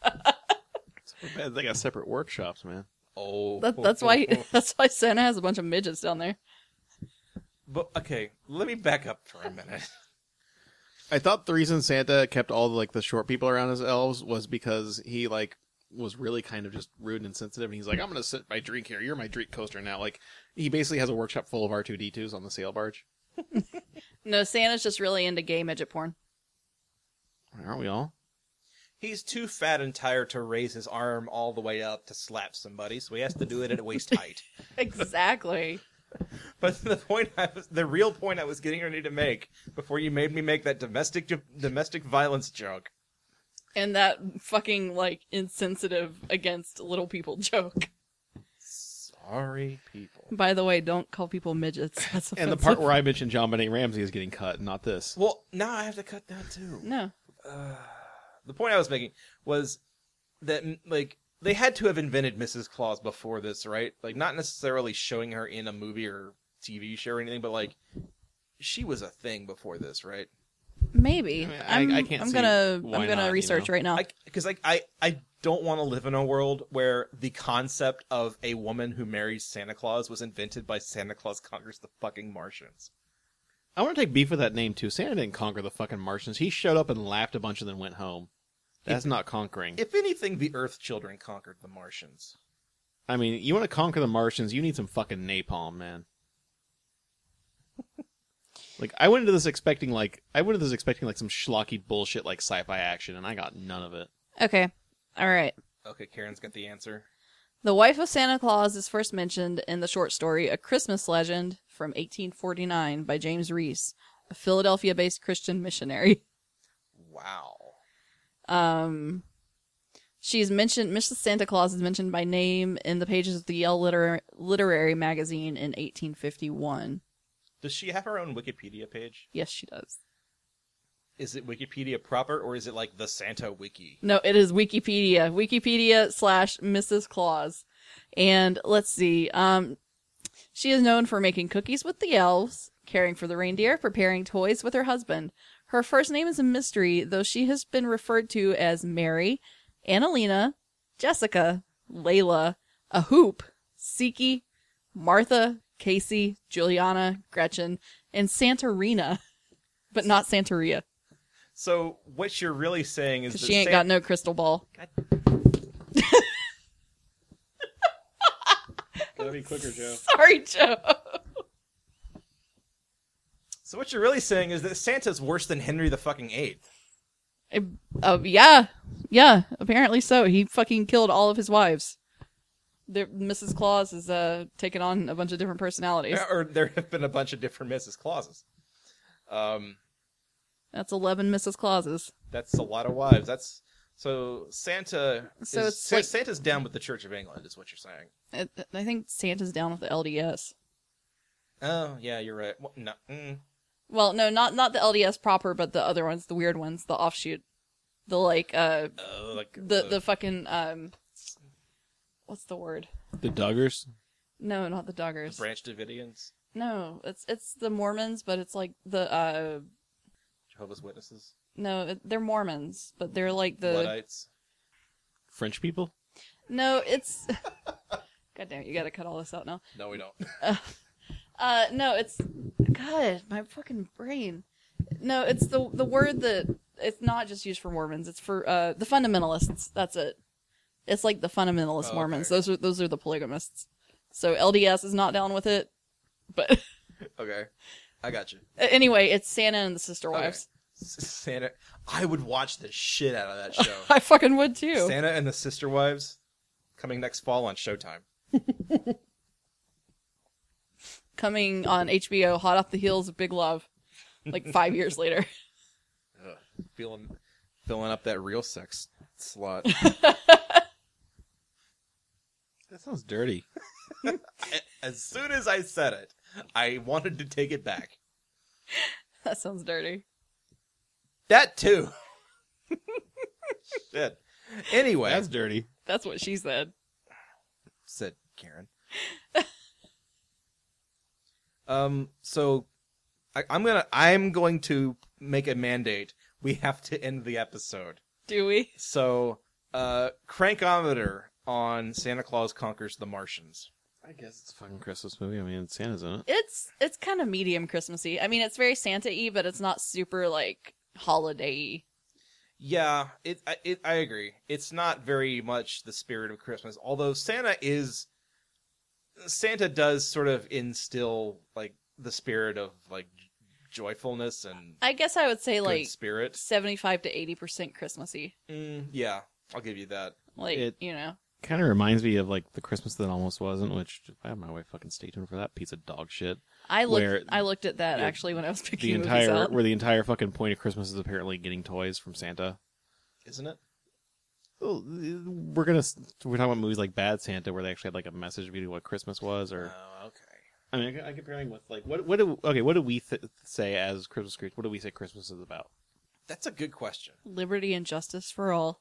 They got separate workshops, man. Oh. That's why Santa has a bunch of midgets down there. But okay, let me back up for a minute. I thought the reason Santa kept all the short people around his elves was because he was really kind of just rude and insensitive, and he's like, I'm gonna sit my drink here, you're my drink coaster now. Like, he basically has a workshop full of R2-D2s on the sail barge. No, Santa's just really into gay midget porn. Aren't we all? He's too fat and tired to raise his arm all the way up to slap somebody, so he has to do it at waist height. Exactly. But the real point I was getting ready to make before you made me make that domestic violence joke. And that fucking, insensitive against little people joke. Sorry, people. By the way, don't call people midgets. That's offensive. And the part where I mentioned John Benet Ramsey is getting cut, not this. Well, now I have to cut that too. No. The point I was making was that, they had to have invented Mrs. Claus before this, right? Not necessarily showing her in a movie or TV show or anything, but, she was a thing before this, right? Maybe. I mean, I can't I'm see gonna why I'm gonna not, research right now. Because I don't want to live in a world where the concept of a woman who marries Santa Claus was invented by Santa Claus Conquers the fucking Martians. I want to take beef with that name, too. Santa didn't conquer the fucking Martians. He showed up and laughed a bunch and then went home. That's not conquering. If anything, the Earth Children conquered the Martians. I mean, you want to conquer the Martians, you need some fucking napalm, man. I went into this expecting some schlocky bullshit sci-fi action, and I got none of it. Okay. All right. Okay, Karen's got the answer. The wife of Santa Claus is first mentioned in the short story A Christmas Legend from 1849 by James Reese, a Philadelphia-based Christian missionary. Wow. She's mentioned, Mrs. Santa Claus is mentioned by name in the pages of the Yale Literary Magazine in 1851. Does she have her own Wikipedia page? Yes, she does. Is it Wikipedia proper, or is it the Santa Wiki? No, it is Wikipedia. Wikipedia/Mrs. Claus. And let's see. She is known for making cookies with the elves, caring for the reindeer, preparing toys with her husband. Her first name is a mystery, though she has been referred to as Mary, Annalena, Jessica, Layla, Ahoop, Siki, Martha, Casey, Juliana, Gretchen, and Santarina, but not Santeria. So what you're really saying is that She ain't got no crystal ball. Gotta be quicker, Joe. Sorry, Joe. So what you're really saying is that Santa's worse than Henry the fucking VIII. Yeah, apparently so. He fucking killed all of his wives. Mrs. Claus is taking on a bunch of different personalities. Or there have been a bunch of different Mrs. Clauses. That's 11 Mrs. Clauses. That's a lot of wives. That's so Santa. So it's like- Santa's down with the Church of England, is what you're saying. I think Santa's down with the LDS. Oh yeah, you're right. No, Well, no, not the LDS proper, but the other ones, the weird ones, the offshoot, the like the fucking what's the word? The Duggars? No, not the Doggers. Branch Davidians, No, it's the Mormons, but it's like the Jehovah's Witnesses, they're Mormons, but they're like the Luddites. French people? no, it's God damn it, you gotta cut all this out now. No, we don't. No, it's God, my fucking brain. No, it's the word that it's not just used for Mormons. It's for the fundamentalists. That's it. It's like the fundamentalist Mormons. Okay. Those are the polygamists. So LDS is not down with it, but Okay, I got you. anyway, it's Santa and the Sister Okay. Wives. Santa. I would watch the shit out of that show. I fucking would too. Santa and the Sister Wives, coming next fall on Showtime. Coming on HBO, hot off the heels of Big Love, like 5 years later. Filling up that real sex slot. That sounds dirty. As soon as I said it, I wanted to take it back. That sounds dirty. That too. Shit. Anyway, That's dirty. That's what she said. said Karen. So I'm going to make a mandate. We have to end the episode. Do we? So, crankometer on Santa Claus Conquers the Martians. I guess it's a fucking Christmas movie. I mean, Santa's in it. It's kind of medium Christmassy. I mean, it's very Santa-y, but it's not super like holiday-y. Yeah, I agree. It's not very much the spirit of Christmas, although Santa does sort of instill like the spirit of like joyfulness and I guess I would say good like spirit. 75 to 80% Christmassy. Yeah, I'll give you that. Like, It- you know. Kind of reminds me of like the Christmas that almost wasn't, which if I have my way, fucking stay tuned for that piece of dog shit. I where looked at that the- actually when I was The picking movies out. entire fucking point of Christmas is apparently getting toys from Santa. Isn't it? Well, we're talking about movies like Bad Santa where they actually had like a message between what Christmas was, or Oh, okay. I mean, I comparing with like what do we say as Christmas Scrooge? What do we say Christmas is about? That's a good question. Liberty and justice for all.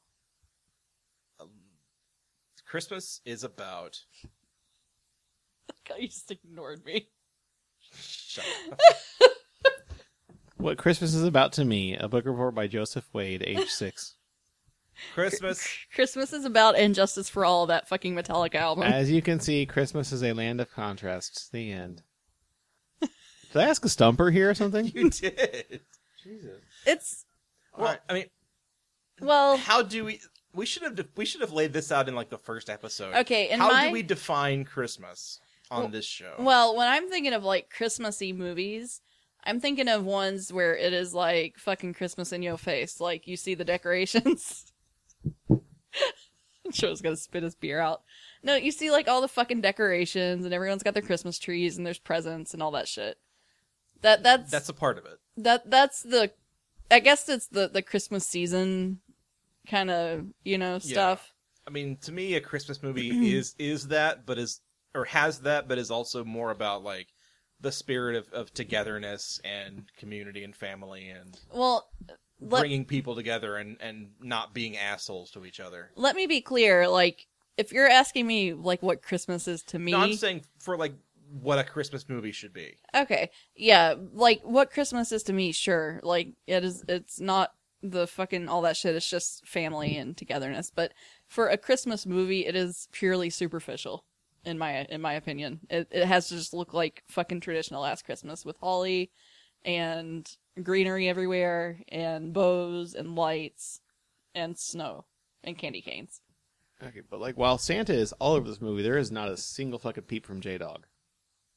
Christmas is about... God, you just ignored me. Shut up. What Christmas is about to me, a book report by Joseph Wade, age 6. Christmas... Christmas is about injustice for all, that fucking Metallica album. As you can see, Christmas is a land of contrasts. The end. Did I ask a stumper here or something? You did. Jesus. It's, Well, I mean, well, how do we... We should have laid this out in like the first episode. okay, in How my... do we define Christmas on this show? Well, when I'm thinking of like Christmassy movies, I'm thinking of ones where it is like fucking Christmas in your face. Like you see the decorations. Joe's gonna spit his beer out. No, you see like all the fucking decorations and everyone's got their Christmas trees and there's presents and all that shit. That's a part of it. that's the, I guess it's the Christmas season kind of, you know, stuff. I mean, to me, a Christmas movie is that, but has that, but is also more about like the spirit of togetherness and community and family and Well, bringing people together and not being assholes to each other. let me be clear. Like, if you're asking me like what Christmas is to me, No, I'm saying for like what a Christmas movie should be. okay, yeah, like what Christmas is to me, sure. Like it's not the fucking all that shit. It's just family and togetherness. But for a Christmas movie, it is purely superficial, in my opinion. It has to just look like fucking traditional Last Christmas with holly and greenery everywhere and bows and lights and snow and candy canes. Okay, but like while Santa is all over this movie, there is not a single fucking peep from J-Dog.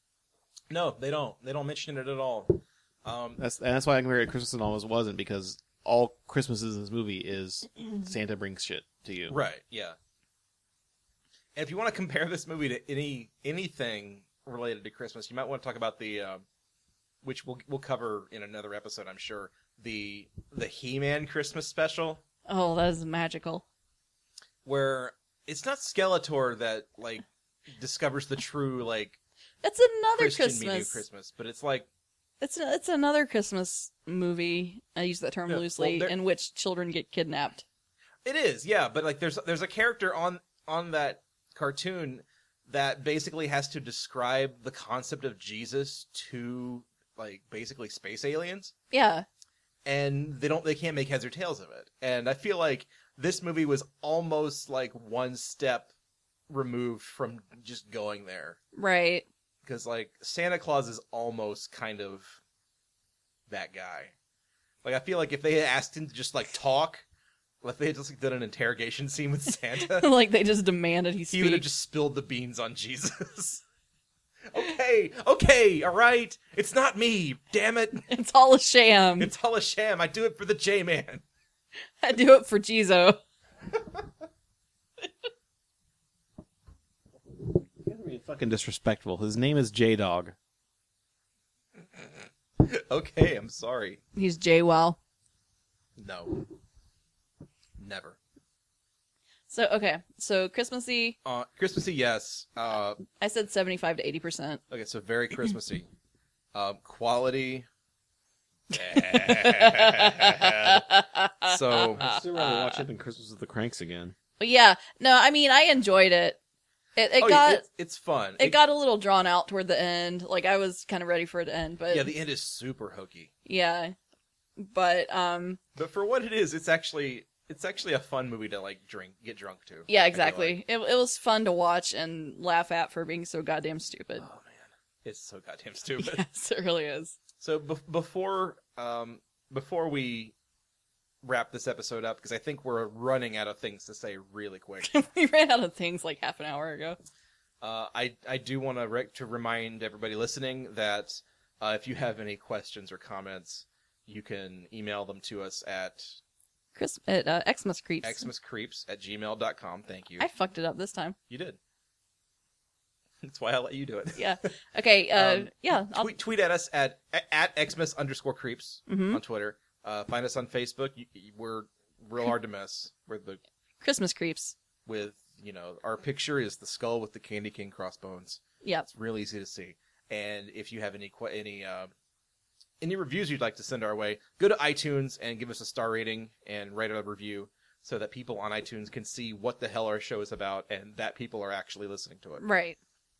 No, they don't. They don't mention it at all. That's why I compared it to Christmas and Almost wasn't, because all Christmases in this movie is Santa brings shit to you. Right, yeah. And if you want to compare this movie to anything related to Christmas, you might want to talk about the, which we'll cover in another episode, I'm sure, the He-Man Christmas special, Oh, that is magical. where it's not Skeletor that, like, discovers the true, like, It's another Christian meaning of Christmas. Christmas, but it's like, It's another Christmas movie. I use that term Yeah, loosely, well, in which children get kidnapped. it is, yeah, but like there's a character on that cartoon that basically has to describe the concept of Jesus to, like, basically space aliens, Yeah, and they can't make heads or tails of it. And I feel like this movie was almost like one step removed from just going there, right. because like Santa Claus is almost kind of that guy. Like, I feel like if they had asked him to just like talk, like they had just like, done an interrogation scene with Santa, Like they just demanded he he would have speak. just spilled the beans on Jesus. Okay, all right. It's not me, damn it. It's all a sham. It's all a sham. I do it for the J-Man. I do it for Jizo. You're being fucking disrespectful. His name is J-Dog. Okay, I'm sorry. He's JWoww. No. Never. So okay, so Christmassy. Christmassy, yes. I said 75 to 80%. Okay, so very Christmassy. Quality. So I'd still rather watch it than Christmas with the Cranks again. But yeah, no, I mean I enjoyed it. It oh, got yeah, it's fun. it got a little drawn out toward the end. Like I was kind of ready for it to end, but yeah, the end is super hokey. yeah. But But for what it is, it's actually a fun movie to like get drunk to. yeah, I feel exactly. like. It was fun to watch and laugh at for being so goddamn stupid. Oh man, it's so goddamn stupid. Yes, it really is. So before we wrap this episode up, because I think we're running out of things to say really quick. We ran out of things like half an hour ago. I do want to remind everybody listening that if you have any questions or comments, you can email them to us at Xmas Creeps. xmascreeps@gmail.com. Thank you. I fucked it up this time. You did. That's why I let you do it. Yeah. Okay. Yeah. Tweet at us at Xmas_creeps Mhm. on Twitter. Find us on Facebook. We're real hard to miss. We're Christmas Creeps. with our picture is the skull with the Candy King crossbones. Yep. It's real easy to see. And if you have any reviews you'd like to send our way, go to iTunes and give us a star rating and write a review so that people on iTunes can see what the hell our show is about and that people are actually listening to it. Right.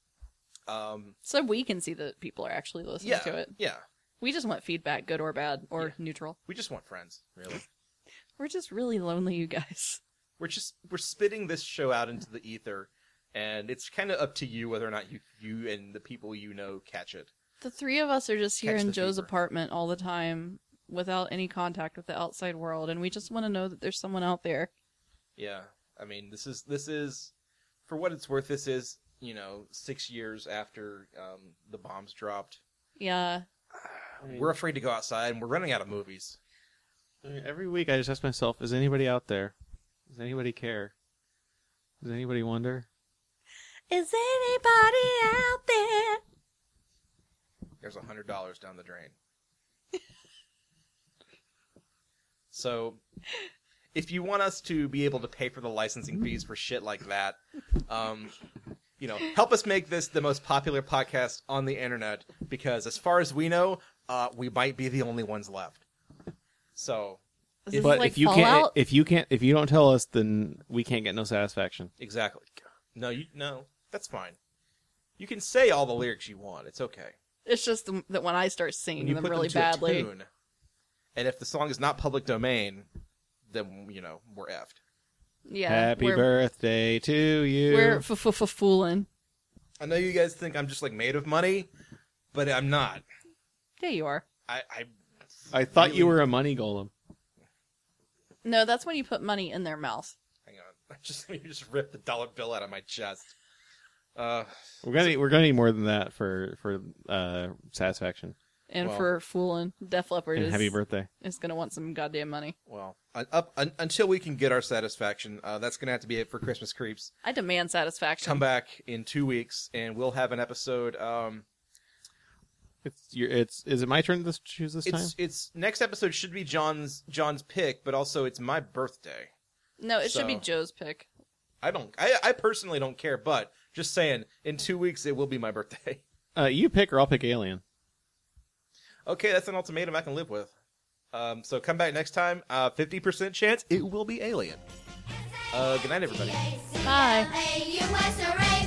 Um, So we can see that people are actually listening to it. Yeah. We just want feedback, good or bad, or neutral. We just want friends, really. We're just really lonely, you guys. We're spitting this show out into the ether, and it's kind of up to you whether or not you and the people you know catch it. The three of us are just here Catch in the Joe's fever. apartment all the time without any contact with the outside world, and we just want to know that there's someone out there. Yeah, I mean, this is for what it's worth. This is 6 years after the bombs dropped. Yeah. We're afraid to go outside, and we're running out of movies. I mean, every week I just ask myself, is anybody out there? Does anybody care? Does anybody wonder? Is anybody out there? There's $100 down the drain. So, if you want us to be able to pay for the licensing fees for shit like that, help us make this the most popular podcast on the internet, because as far as we know, we might be the only ones left. So, Is this But like if you Fallout? if you don't tell us, then we can't get no satisfaction. exactly. No, that's fine. You can say all the lyrics you want. It's okay. It's just that when I start When singing you them put really them to a badly. tune, and if the song is not public domain, then we're effed. Yeah. Happy we're, birthday to you. We're fooling. I know you guys think I'm just like made of money, but I'm not. Yeah, you are. I thought you really- were a money golem. No, that's when you put money in their mouth. Hang on, you just ripped the dollar bill out of my chest. We're gonna need more than that for satisfaction. And Well. for fooling Def Leppard And happy birthday. is going to want some goddamn money. Well, until we can get our satisfaction, that's going to have to be it for Christmas Creeps. I demand satisfaction. Come back in 2 weeks, and we'll have an episode. Is it my turn to choose this time? It's next episode should be John's pick, but also it's my birthday. No, it should be So- Joe's pick. I personally don't care, but just saying, in 2 weeks it will be my birthday. You pick or I'll pick Alien. Okay, that's an ultimatum I can live with. So come back next time. 50% chance it will be Alien. Good night, everybody. Bye. A-U-S-R-A